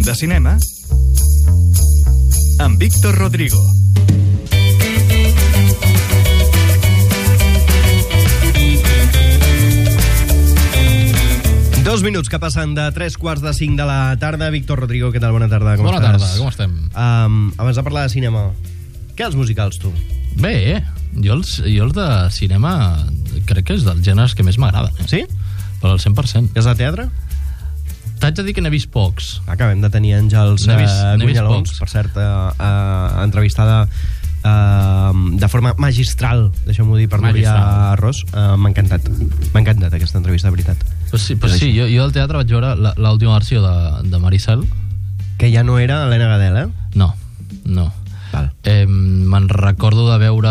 de cinema amb Víctor Rodrigo. Dos minuts que passen de 3:45 de la tarda. Víctor Rodrigo, què tal? Bona tarda, com estàs? Bona tarda, com estem? Abans de parlar de cinema, què els musicals, tu? Bé, jo els de cinema crec que és dels gèneres que més m'agrada. Sí? Però al 100%. I els de teatre? T'haig de dir que n'he vist pocs. Acabem de tenir Àngels Gunyalons, per cert, entrevistada de forma magistral, deixem-ho dir, per Núria Ros. M'ha encantat aquesta entrevista, de veritat. Pues sí, jo al teatre vaig veure l'última versió de Maricel. Que ja no era Helena Gadel, eh? No. Val. Me'n recordo de veure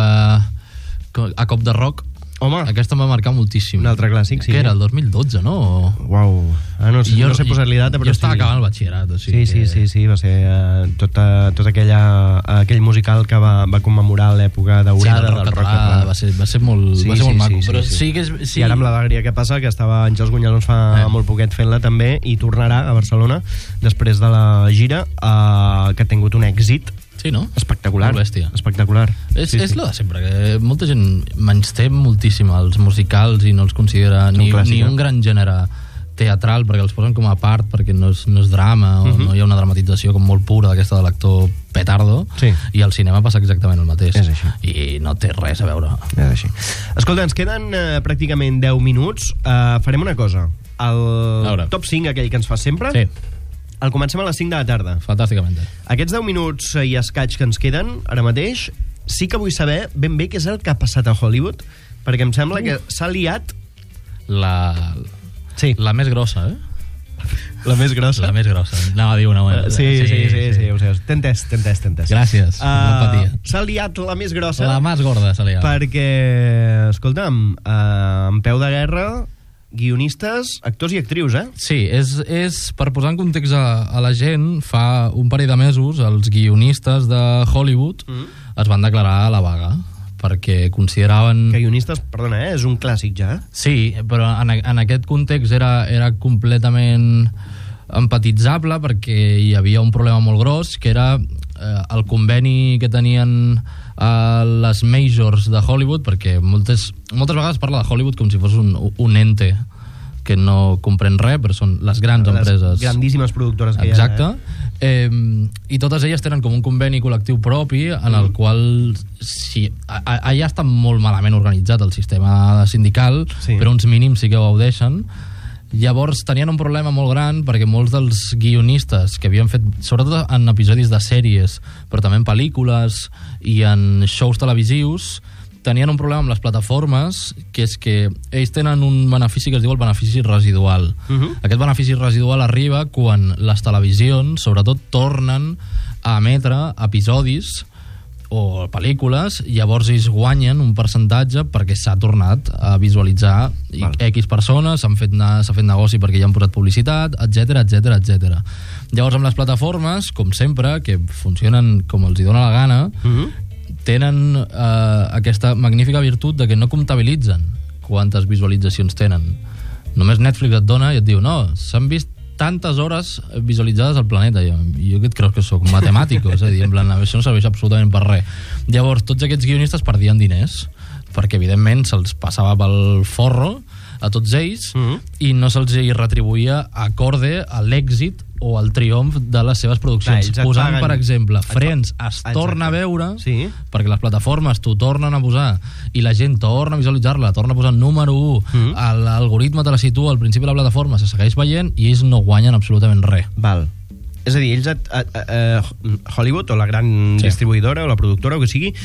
A Cop de Rock. Home, aquesta em va marcar moltíssim. Un altre clàssic, sí. Que era el 2012, no? Uau. No sé posar-li data, però jo estava acabant el batxillerat. Sí, va ser tot aquell musical que va commemorar l'època daurada del rock català. Va ser molt maco. Però sí. I ara amb la d'Agria, què passa? Que estava Àngels Gunyalons fa molt poquet fent-la també, i tornarà a Barcelona després de la gira, que ha tingut un èxit. Sí, no? Espectacular. Molt bèstia. Espectacular. És lo de sempre, que molta gent menysté moltíssim els musicals i no els considera ni un gran gènere teatral, perquè els posen com a part, perquè no és drama, o no hi ha una dramatització com molt pura d'aquesta de l'actor petardo, i al cinema passa exactament el mateix. És així. I no té res a veure. És així. Escolta, ens queden pràcticament 10 minuts. Farem una cosa. El top 5, aquell que ens fa sempre, el comencem a les 5 de la tarda. Fantàsticament. Aquests 10 minuts i escaig que ens queden, ara mateix, sí que vull saber ben bé què és el que ha passat a Hollywood, perquè em sembla que s'ha liat... La més grossa, eh? La més grossa? La més grossa. Anava a dir una... Sí, ho sé. T'he entès. Gràcies. S'ha liat la més grossa. La més gorda s'ha liat. Perquè, escolta'm, en peu de guerra... guionistes, actors i actrius, eh? Sí, és per posar en context a la gent, fa un parell de mesos els guionistes de Hollywood es van declarar a la vaga, perquè consideraven... Que guionistes, perdona, és un clàssic ja? Sí, però en aquest context era completament empatitzable, perquè hi havia un problema molt gros, que era el conveni que tenien les majors de Hollywood, perquè moltes vegades parla de Hollywood com si fos un ente que no comprèn res, però són les grans empreses. Les grandíssimes productores que Exacte. I totes elles tenen com un conveni col·lectiu propi en el qual allà està molt malament organitzat el sistema sindical, però uns mínims sí que ho gaudeixen. Llavors tenien un problema molt gran perquè molts dels guionistes que havien fet, sobretot en episodis de sèries, però també en pel·lícules i en shows televisius, tenien un problema amb les plataformes, que és que ells tenen un benefici que es diu el benefici residual. Aquest benefici residual arriba quan les televisions, sobretot, tornen a emetre episodis o pel·lícules, llavors ells guanyen un percentatge perquè s'ha tornat a visualitzar X persones, s'ha fet negoci perquè hi han posat publicitat, etc. Llavors amb les plataformes, com sempre, que funcionen com els hi dóna la gana, tenen aquesta magnífica virtut de que no comptabilitzen quantes visualitzacions tenen. Només Netflix et dona i et diu, no, s'han vist tantes hores visualitzades al planeta. Jo que et creus que soc matemàtic, és a dir, en plan, això no serveix absolutament per res. Llavors, tots aquests guionistes perdien diners, perquè evidentment se'ls passava pel forro a tots ells i no se'ls retribuïa acorde a l'èxit o al triomf de les seves produccions. Posant, per exemple, Friends es torna a veure perquè les plataformes t'ho tornen a posar i la gent torna a visualitzar-la, torna a posar número 1, l'algoritme te la situa al principi de la plataforma, se segueix veient i ells no guanyen absolutament res. Val. És a dir, ells Hollywood o la gran distribuïdora o la productora o que sigui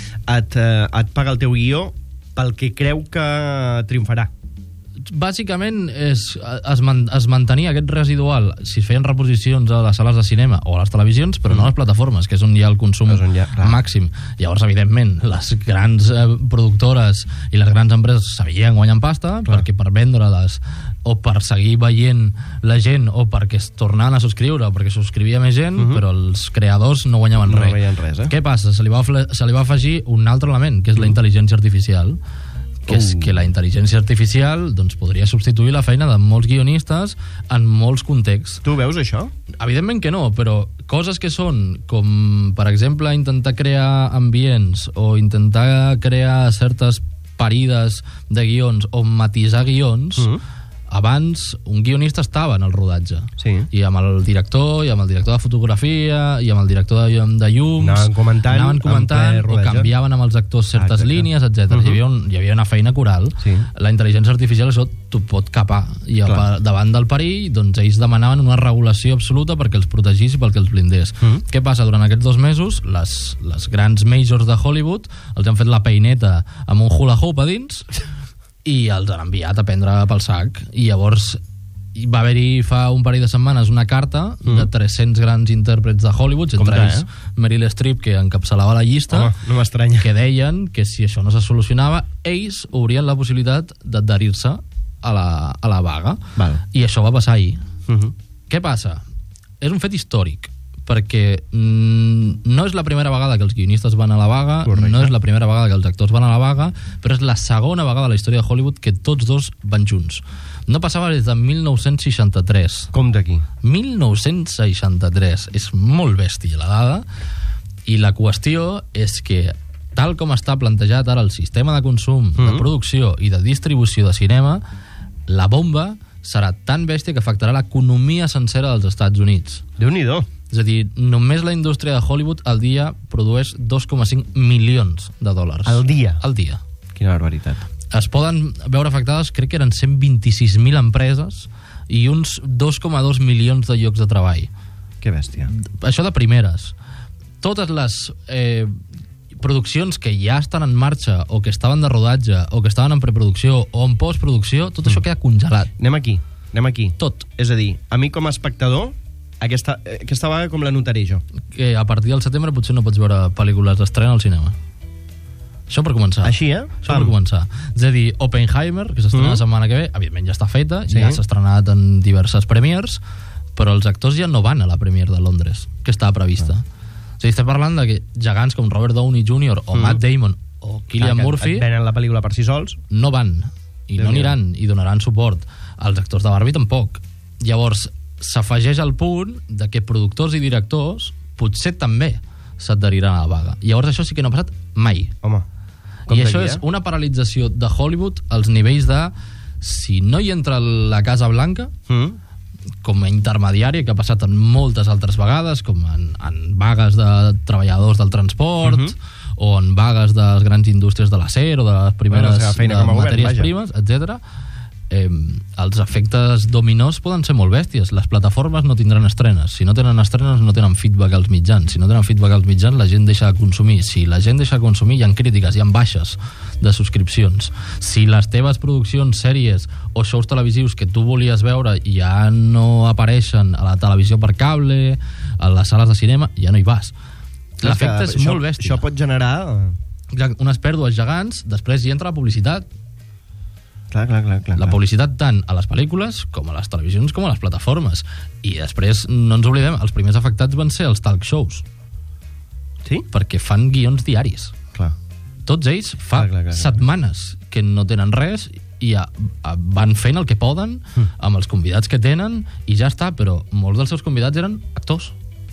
et paga el teu guió pel que creu que triomfarà. Bàsicament es mantenia aquest residual si es feien reposicions a les sales de cinema o a les televisions, però no a les plataformes, que és on hi ha el consum màxim. Llavors, evidentment, les grans productores i les grans empreses sabien guanyant pasta, perquè per vendre-les o per seguir veient la gent o perquè es tornaven a subscriure o perquè subscrivia més gent, però els creadors no guanyaven res. Què passa? Se li va afegir un altre element, que és la intel·ligència artificial, que és que la intel·ligència artificial doncs, podria substituir la feina de molts guionistes en molts contexts. Tu veus això? Evidentment que no, però coses que són com, per exemple, intentar crear ambients o intentar crear certes parides de guions o matisar guions, abans un guionista estava en el rodatge, i amb el director de fotografia i amb el director de llums anaven comentant o canviaven amb els actors certes línies, etc. Hi havia una feina coral. La intel·ligència artificial això t'ho pot capar, i davant del perill doncs ells demanaven una regulació absoluta perquè els protegís i perquè els blindés. Què passa? Durant aquests 2 mesos les grans majors de Hollywood els han fet la peineta amb un hula hoop a dins i els han enviat a prendre pel sac, i llavors va haver-hi fa un parell de setmanes una carta de 300 grans intèrprets de Hollywood, entre ells Meryl Streep, que encapçalava la llista. No m'estranya. Que deien que si això no se solucionava, ells obrien la possibilitat d'adherir-se a la vaga. I això va passar ahir. Què passa? És un fet històric, perquè no és la primera vegada que els guionistes van a la vaga, no és la primera vegada que els actors van a la vaga, però és la segona vegada a la història de Hollywood que tots dos van junts. No passava des de 1963. Com d'aquí? 1963. És molt bèstia la dada, i la qüestió és que tal com està plantejat ara el sistema de consum, de producció i de distribució de cinema, la bomba serà tan bèstia que afectarà l'economia sencera dels Estats Units. Déu-n'hi-do. És a dir, només la indústria de Hollywood al dia produeix 2,5 milions de dòlars. Al dia? Al dia. Quina barbaritat. Es poden veure afectades, crec que eren 126.000 empreses i uns 2,2 milions de llocs de treball. Que bèstia. Això de primeres. Totes les produccions que ja estan en marxa o que estaven de rodatge o que estaven en preproducció o en postproducció, tot això queda congelat. Anem aquí. Tot. És a dir, a mi com a espectador, aquesta vaga com la notaré jo? Que a partir del setembre potser no pots veure pel·lícules d'estrena al cinema. Això per començar. Així, Això per començar. És a dir, Oppenheimer, que s'estrena la setmana que ve, evidentment ja està feta, ja s'ha estrenat en diverses premiers, però els actors ja no van a la premier de Londres, que estava prevista. O sigui, estem parlant de que gegants com Robert Downey Jr. o Matt Damon o Cillian Murphy et venen la pel·lícula per si sols, no van, i no aniran, i donaran suport. Els actors de Barbie tampoc. Llavors s'afegeix al punt de que productors i directors potser també s'adheriran a la vaga. Llavors això sí que no ha passat mai. Home, i això és una paralització de Hollywood als nivells de, si no hi entra la Casa Blanca com a intermediària, que ha passat en moltes altres vegades, com en vagues de treballadors del transport o en vagues de les grans indústries de l'acer o de les primeres matèries primes, etc. Els efectes dominós poden ser molt bèsties. Les plataformes no tindran estrenes. Si no tenen estrenes, no tenen feedback als mitjans. Si no tenen feedback als mitjans, la gent deixa de consumir. Si la gent deixa de consumir, hi ha crítiques, hi ha baixes de subscripcions. Si les teves produccions, sèries o shows televisius que tu volies veure ja no apareixen a la televisió per cable, a les sales de cinema, ja no hi vas. L'efecte és molt bèstia. Això pot generar unes pèrdues gegants. Després hi entra la publicitat. Clar. La publicitat tant a les pel·lícules com a les televisions com a les plataformes. I després, no ens oblidem, els primers afectats van ser els talk shows. Sí? Perquè fan guions diaris. Clar. Tots ells fa setmanes que no tenen res i van fent el que poden amb els convidats que tenen i ja està, però molts dels seus convidats eren actors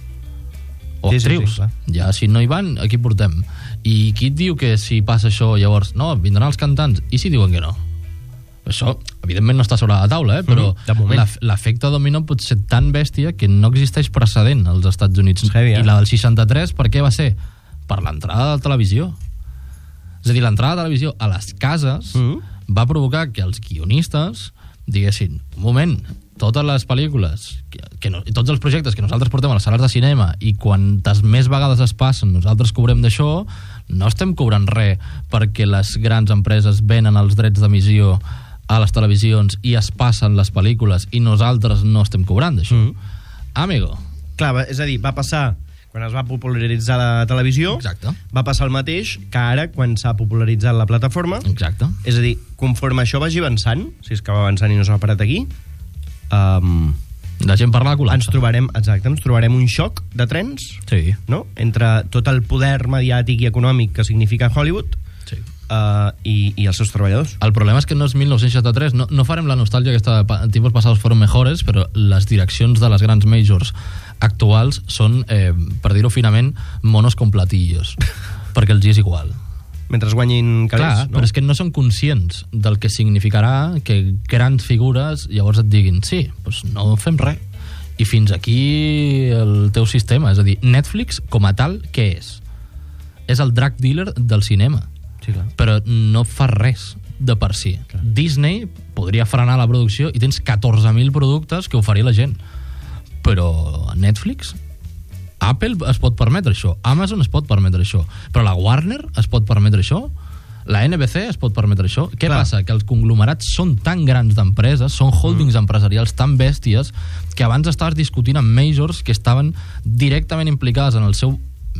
o actrius. Ja, si no hi van, aquí portem. I qui et diu que si passa això llavors, no, vindran els cantants, i si diuen que no? Això, evidentment, no està sobre la taula, però l'efecte dominó pot ser tan bèstia que no existeix precedent als Estats Units. I la del 63, per què va ser? Per l'entrada de la televisió. És a dir, l'entrada de la televisió a les cases va provocar que els guionistes diguessin, un moment, totes les pel·lícules tots els projectes que nosaltres portem a les sales de cinema i quantes més vegades es passen nosaltres cobrem d'això, no estem cobrant res perquè les grans empreses venen els drets d'emissió a les televisions i es passen les pel·lícules i nosaltres no estem cobrant d'això. Amigo. Clar, és a dir, va passar quan es va popularitzar la televisió. Exacte. Va passar el mateix que ara quan s'ha popularitzat la plataforma. Exacte. És a dir, conforme això vagi avançant, si és que va avançant i no s'ha parat aquí, la gent parla de col·lapse. Ens trobarem un xoc de trens, sí, no? Entre tot el poder mediàtic i econòmic que significa Hollywood, sí, i els seus treballadors. El problema és que no és 1963, no farem la nostàlgia aquesta de tiempos passados fueron mejores, però les direccions de les grans majors actuals són, per dir-ho finament, monos con platillos, perquè els és igual. Mentre guanyin calés, clar, no? Però és que no són conscients del que significarà que grans figures llavors et diguin sí, doncs no fem res. I fins aquí el teu sistema. És a dir, Netflix, com a tal, què és? És el drug dealer del cinema. Sí, clar. Però no fa res de per si. Clar. Disney podria frenar la producció i tens 14.000 productes que oferir la gent. Però Netflix... Apple es pot permetre això, Amazon es pot permetre això, però la Warner es pot permetre això, la NBC es pot permetre això. Què passa? Que els conglomerats són tan grans d'empreses, són holdings empresarials tan bèsties, que abans estaves discutint amb majors que estaven directament implicades en el seu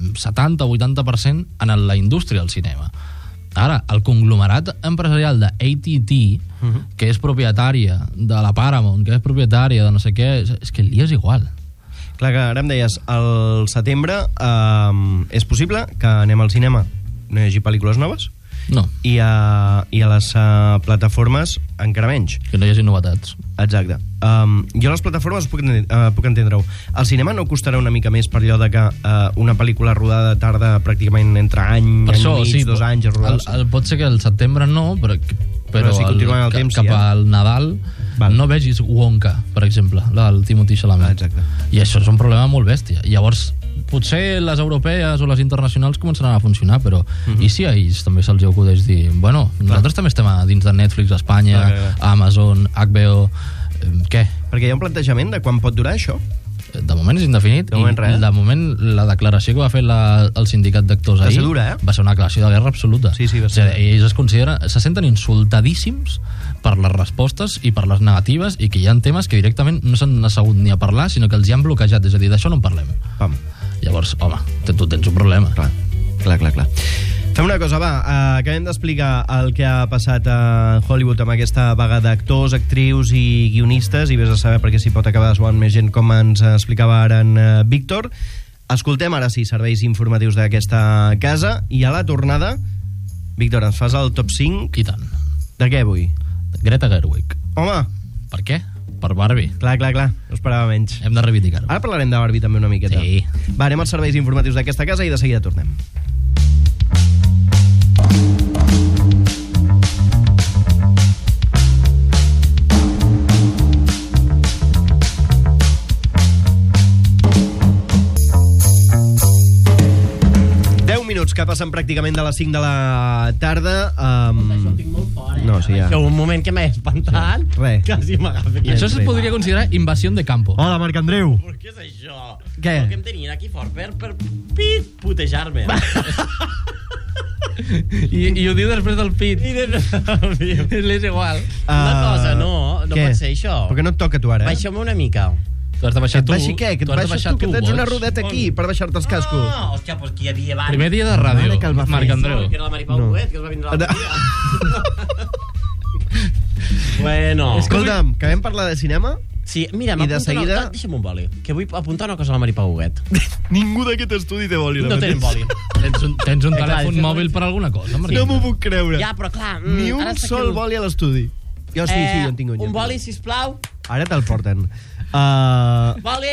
70-80% en la indústria del cinema. Ara, el conglomerat empresarial de AT&T, que és propietària de la Paramount, que és propietària de no sé què, és que li és igual. Clar, que ara em deies, al setembre és possible que anem al cinema, no hi hagi pel·lícules noves? No. I a les plataformes encara menys. Que no hi hagi novetats. Exacte. Jo a les plataformes puc entendre-ho. Al cinema no costarà una mica més per allò de que una pel·lícula rodada tarda pràcticament entre any i mig, sí, 2 anys a rodar-se? Pot ser que el setembre no, però si continuem el temps, cap al Nadal no vegis Wonka, per exemple, del Timothée Chalamet. Exacte. I això és un problema molt bèstia. Llavors, potser les europees o les internacionals començaran a funcionar, però i si a ells també se'ls acudeix dir, bueno, nosaltres també estem dins de Netflix, Espanya, Amazon, HBO, què? Perquè hi ha un plantejament de quan pot durar això? De moment és indefinit. De moment la declaració que va fer el sindicat d'actors ahir va ser una declaració de guerra absoluta. Sí, va ser. Ells se senten insultadíssims per les respostes i per les negatives, i que hi ha temes que directament no s'han assegut ni a parlar, sinó que els hi han bloquejat. És a dir, d'això no en parlem. Llavors, home, tu tens un problema. Clar. Fem una cosa, acabem d'explicar el que ha passat a Hollywood amb aquesta vaga d'actors, actrius i guionistes, i vés a saber perquè s'hi pot acabar desguant més gent, com ens explicava ara en Víctor. Escoltem ara sí serveis informatius d'aquesta casa, i a la tornada, Víctor, ens fas el top 5? I tant. De què avui? Greta Gerwig. Home! Per què? Per Barbie. Clar, no esperava menys. Hem de reivindicar-ho. Ara parlarem de Barbie també una miqueta. Sí. Va, anem als serveis informatius d'aquesta casa i de seguida tornem. Que passen pràcticament de les 5 de la tarda. Això ho tinc molt fort, No, sí, ja. Això, un moment que m'he espantat. Res. Quasi m'agafa. Això se podria considerar invasión de campo. Hola, Marc Andreu. Per què és això? Què? El que em tenien aquí fort per putejar-me. I ho diu després del pit. És igual. Una cosa, no pot ser això. Per què no et toca tu ara? Baixeu-me una mica. Tu has de baixar tu. Que et baixi què? Que et baixes tu, que tens una rodeta aquí per baixar-te els cascos. No, hòstia, pues qui hi havia abans. Primer dia de ràdio, Marc Andreu. Que era la Maripau Huguet, que es va vindre l'altre dia. Bueno. Escolta'm, que vam parlar de cinema? Sí, mira, deixa'm un boli, que vull apuntar una cosa a la Maripau Huguet. Ningú d'aquest estudi té boli. No tenen boli. Tens un telèfon mòbil per alguna cosa? No m'ho puc creure. Ja, però clar... Ni un sol boli a l'estudi. Jo sí, jo en tinc un. Un boli, sisplau. Ara te'l porten. Boli!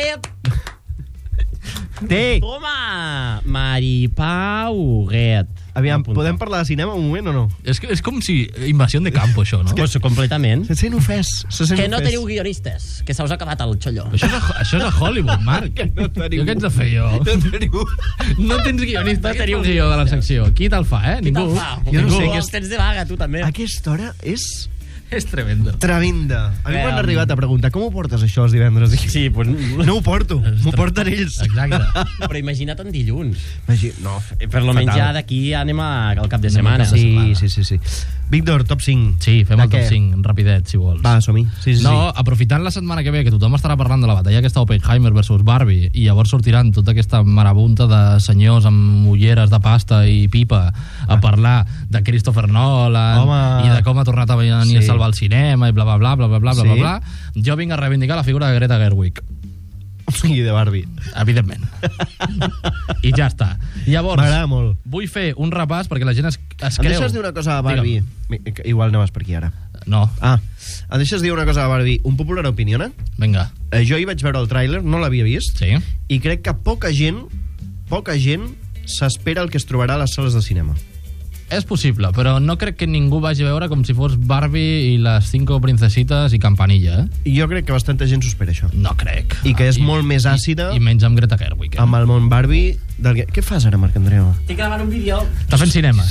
Té! Toma! Maripau Huguet. Aviam, podem parlar de cinema un moment o no? És com si invasión de campo, això, no? Pues completament. Se sent ofès. Que no teniu guionistes, que se us ha acabat el xollo. Això és a Hollywood, Marc. Jo què ets de fer, jo? No tens guionista, no teniu guió de la secció. Qui te'l fa, Ningú. Jo no sé, que tens de vaga, tu també. Aquesta hora és tremenda. Tremenda. A mi m'han arribat a preguntar com ho portes això els divendres? Sí, pues... No ho porto, m'ho porten ells. Exacte. Però imagina't en dilluns. No, per lo menys ja d'aquí anem al cap de setmana. Sí. Víctor, top 5. Sí, fem el top 5, rapidet, si vols. Va, som-hi. Sí. No, aprofitant la setmana que ve, que tothom estarà parlant de la batalla aquesta Oppenheimer versus Barbie, i llavors sortiran tota aquesta marabunta de senyors amb ulleres de pasta i pipa a parlar de Christopher Nolan i de com ha tornat a venir a salvar el cinema i bla bla bla. Jo vinc a reivindicar la figura de Greta Gerwig. I de Barbie. Evidentment. I ja està. Llavors, m'agrada molt. Vull fer un repàs perquè la gent es creu... Em deixes dir una cosa a Barbie? Igual anaves per aquí ara. No. Em deixes dir una cosa a Barbie? Un popular opinió? Vinga. Jo hi vaig veure el tràiler, no l'havia vist, sí. I crec que poca gent s'espera el que es trobarà a les sales de cinema. És possible, però no crec que ningú vagi a veure com si fos Barbie i les 5 princesitas i Campanilla, I jo crec que bastanta gent s'ho espera, això. No crec. I que és molt més àcida... I menys amb Greta Gerwig. Amb el món Barbie... Què fas ara, Marc Andreu? Estic gravant un vídeo. Està fent cinema.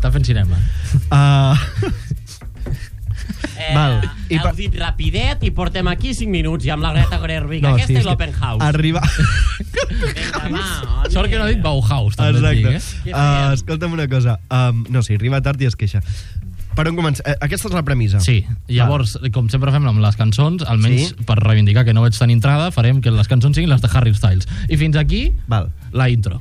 Heu dit rapidet i portem aquí 5 minuts i amb la Greta Gerwig. Aquesta és l'Open House. Arriba... Sort que no ha dit Bauhaus. Exacte. Escolta'm una cosa. No, sí, arriba tard i es queixa. Per on comença? Aquesta és la premissa. Sí, llavors, com sempre fem amb les cançons, almenys per reivindicar que no vaig tenir entrada, farem que les cançons siguin les de Harry Styles. I fins aquí, la intro.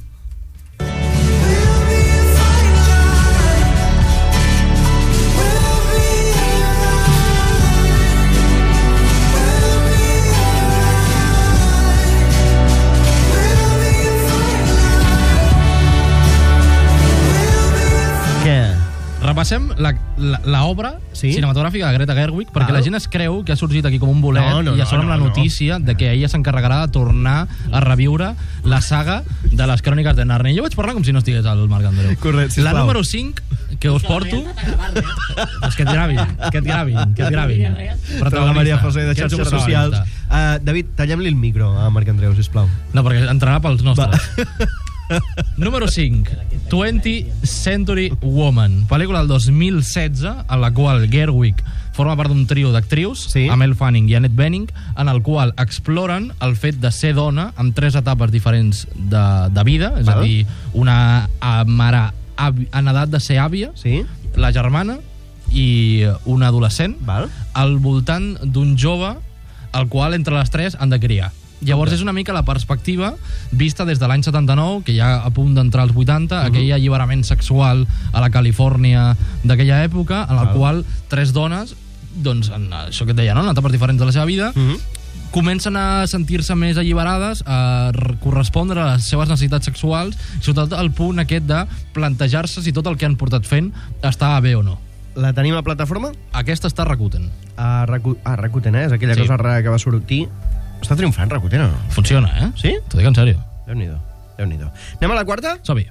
Repassem l'obra cinematogràfica de Greta Gerwig perquè la gent es creu que ha sorgit aquí com un bolet i a sobre amb la notícia de que ella s'encarregarà de tornar a reviure la saga de les cròniques de Narnia. Jo vaig parlar com si no estigués al Marc Andreu. Correcte, sisplau. La número 5 que us porto... És que et gravin. Però la Maria José de xarxes socials. David, tallem-li el micro a Marc Andreu, sisplau. No, perquè entrarà pels nostres. Número 5, 20th Century Woman, pel·lícula del 2016 en la qual Gerwig forma part d'un trio d'actrius, amb Elle Fanning i Annette Bening, en el qual exploren el fet de ser dona en 3 etapes diferents de vida, és a dir, una mare en edat de ser àvia, la germana i una adolescent, al voltant d'un jove al qual entre les 3 han de criar. Llavors és una mica la perspectiva vista des de l'any 79, que ja a punt d'entrar als 80, aquell alliberament sexual a la Califòrnia d'aquella època, en la qual 3 dones, doncs, en això que et deia, no? En etapes diferents de la seva vida, comencen a sentir-se més alliberades, a correspondre a les seves necessitats sexuals, i sobretot al punt aquest de plantejar-se si tot el que han portat fent està bé o no. La tenim a plataforma? Aquesta està a Rakuten. Rakuten, és aquella cosa rara que va sortir. Està triomfant, Rakuten, o no? Funciona, eh? Sí? T'ho dic en sèrio. Déu-n'hi-do. Anem a la quarta? Som-hi.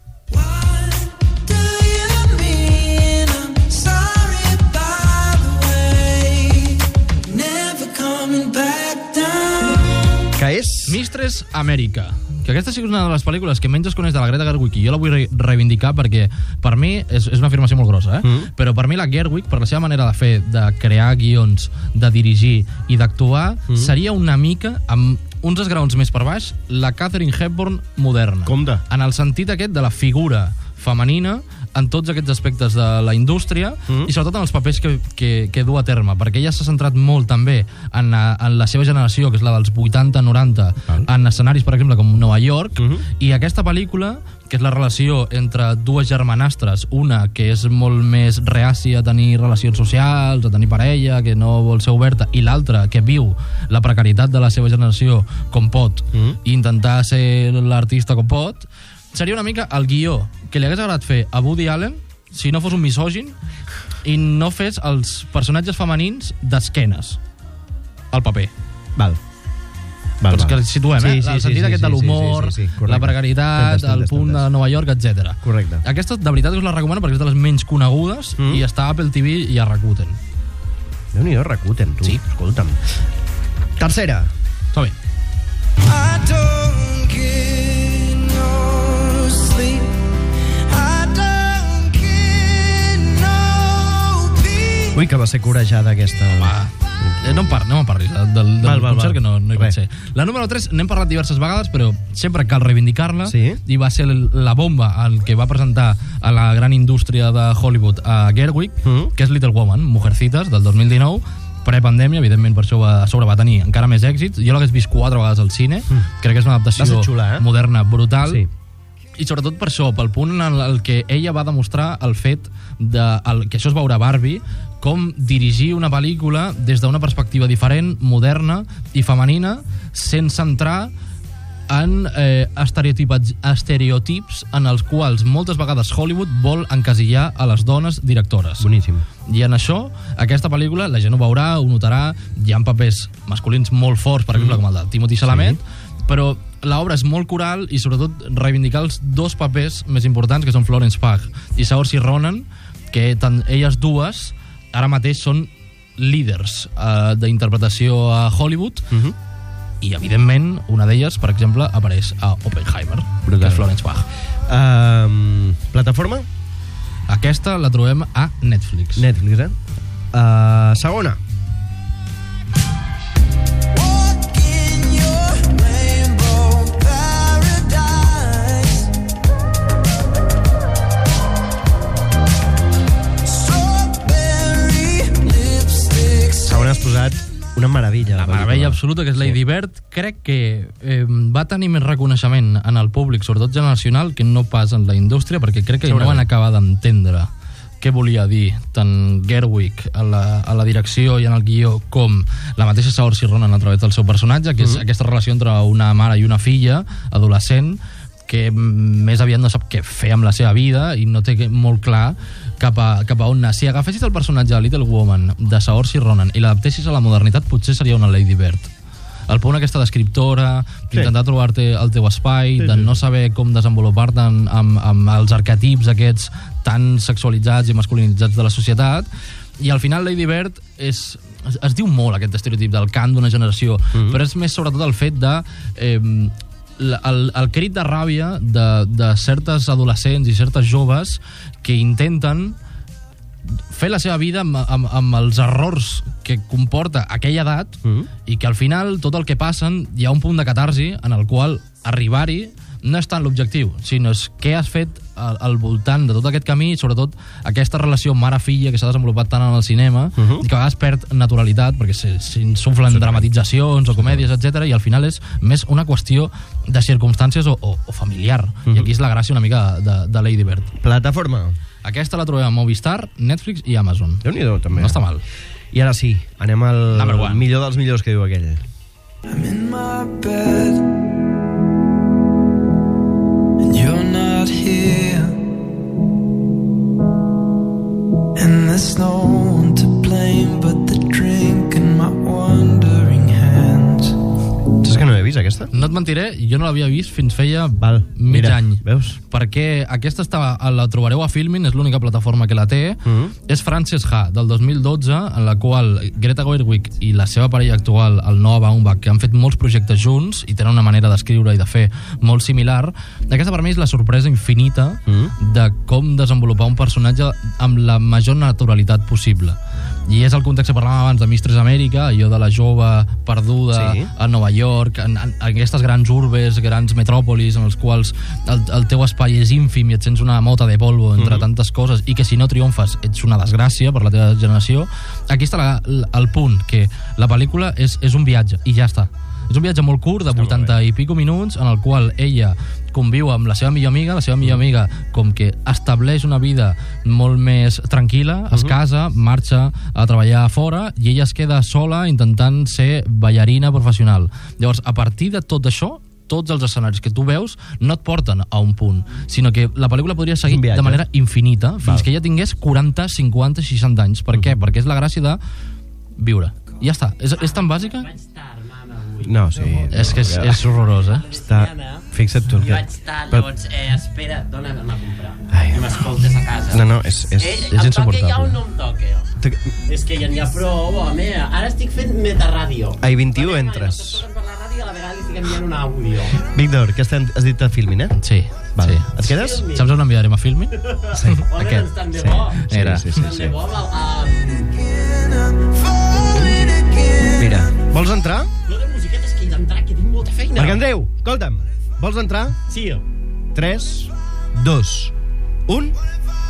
Que és? Mistress America. Que aquesta sí que és una de les pel·lícules que menys es coneix de la Greta Gerwig, i jo la vull reivindicar perquè per mi és una afirmació molt grossa, però per mi la Gerwig, per la seva manera de fer, de crear guions, de dirigir i d'actuar, seria una mica, amb uns esgraons més per baix, la Katharine Hepburn moderna. Compte. En el sentit aquest de la figura femenina en tots aquests aspectes de la indústria i sobretot en els papers que du a terme, perquè ella s'ha centrat molt també en la seva generació, que és la dels 80-90, en escenaris, per exemple, com Nova York, i aquesta pel·lícula, que és la relació entre 2 germanastres, una que és molt més reàcia a tenir relacions socials, a tenir parella, que no vol ser oberta, i l'altra que viu la precarietat de la seva generació com pot, i intentar ser l'artista com pot, seria una mica el guió que li hagués agradat fer a Woody Allen si no fos un misògin i no fes els personatges femenins d'esquenes al paper. Però és que situem, el sentit aquest de l'humor, la precarietat, el punt de Nova York, etc. Correcte. Aquesta, de veritat, us la recomano perquè és de les menys conegudes i està a Apple TV i a Rakuten. Déu-n'hi-do, Rakuten, tu. Sí. Escolta'm. Tercera. Som-hi. Ui, que va ser corejada aquesta... No em parlis del concert, que no hi vaig ser. La número 3 n'hem parlat diverses vegades, però sempre cal reivindicar-la, i va ser la bomba el que va presentar a la gran indústria de Hollywood a Gerwig, que és Little Woman, Mujercitas, del 2019, prepandèmia, evidentment per això a sobre va tenir encara més èxits. Jo l'hagués vist 4 vegades al cine, crec que és una adaptació moderna brutal, i sobretot per això, pel punt en el que ella va demostrar el fet que això es veurà a Barbie com dirigir una pel·lícula des d'una perspectiva diferent, moderna i femenina, sense entrar en estereotips en els quals moltes vegades Hollywood vol encasillar a les dones directores. Boníssim. I en això, aquesta pel·lícula, la gent ho veurà, ho notarà, hi ha papers masculins molt forts, per exemple, com el de Timothée Chalamet, però l'obra és molt coral i sobretot reivindicar els dos papers més importants, que són Florence Pugh i Saoirse Ronan, que tant elles dues ara mateix són líders d'interpretació a Hollywood, i evidentment una d'elles, per exemple, apareix a Oppenheimer, que és Florence Pugh. Plataforma? Aquesta la trobem a Netflix. Netflix, segona. Segona has posat una meravella. La meravella absoluta, que és Lady Bird. Crec que va tenir més reconeixement en el públic, sobretot generacional, que no pas en la indústria, perquè crec que no van acabar d'entendre què volia dir tant Gerwig a la direcció i en el guió com la mateixa Saoirse Ronan a través del seu personatge, que és aquesta relació entre una mare i una filla adolescent que més aviat no sap què fer amb la seva vida i no té molt clar cap a on anar. Si agafessis el personatge de Little Woman de Saoirse Ronan i l'adaptessis a la modernitat, potser seria una Lady Bird. El punt aquesta d'escriptora, d'intentar trobar-te el teu espai, de no saber com desenvolupar-te amb els arquetips aquests tan sexualitzats i masculinitzats de la societat, i al final Lady Bird es diu molt aquest estereotip del cant d'una generació, però és més sobretot el fet de el crit de ràbia de certes adolescents i certes joves que intenten fer la seva vida amb els errors que comporta aquella edat i que al final tot el que passen hi ha un punt de catarsi en el qual arribar-hi no és tant l'objectiu, sinó és què has fet al voltant de tot aquest camí i sobretot aquesta relació mare-filla que s'ha desenvolupat tant en el cinema i que a vegades perd naturalitat perquè s'insuflen dramatitzacions o comèdies, etc. i al final és més una qüestió de circumstàncies o familiar. I aquí és la gràcia una mica de Lady Bird. Plataforma? Aquesta la trobem a Movistar, Netflix i Amazon. Déu-n'hi-do, també. No està mal. I ara sí, anem al millor dels millors que diu aquell. I'm in my bed and you're not here and there's no one to blame but the drink and my wandering hands. Saps que no l'he vist, aquesta? No et mentiré, jo no l'havia vist fins feia mig any. Veus? Perquè aquesta la trobareu a Filmin, és l'única plataforma que la té. És Frances Ha, del 2012, en la qual Greta Gerwig i la seva parella actual, el Noah Baumbach, que han fet molts projectes junts i tenen una manera d'escriure i de fer molt similar. Aquesta per mi és la sorpresa infinita de com desenvolupar un personatge amb la major naturalitat possible. I és el context que parlàvem abans de Mistress America, allò de la jove perduda a Nova York, en aquestes grans urbes, grans metròpolis en els quals el teu espai és ínfim i et sents una mota de polvo entre tantes coses i que si no triomfes ets una desgràcia per la teva generació. Aquí està el punt, que la pel·lícula és un viatge i ja està. És un viatge molt curt, de 80 i pico minuts, en el qual ella conviu amb la seva millor amiga com que estableix una vida molt més tranquil·la, es casa, marxa a treballar a fora i ella es queda sola intentant ser ballarina professional. Llavors, a partir de tot això, tots els escenaris que tu veus no et porten a un punt, sinó que la pel·lícula podria seguir de manera infinita fins que ella tingués 40, 50, 60 anys. Per què? Perquè és la gràcia de viure. Ja està. És tan bàsica? No, sí. És que és horrorós, Està... Fixa't tu. Jo vaig estar, llavors, espera, dona'm a comprar. I m'escoltes a casa. No, és insuportable. El toque ja o no em toque? És que ja n'hi ha prou, home. Ara estic fent metaràdio. Ai, 21 entres. Per la ràdio, a la vegada li estic enviant un àudio. Víctor, què has dit a Filmin, Sí. Vale. Et quedes? Saps on enviarem a Filmin? Sí. Home, doncs tant de bo. Sí. Tant de bo Mira, vols entrar? No de musiquetes que he d'entrar, que tinc molta feina. Marc Andreu, escolta'm, vols entrar? Sí. 3, 2, 1...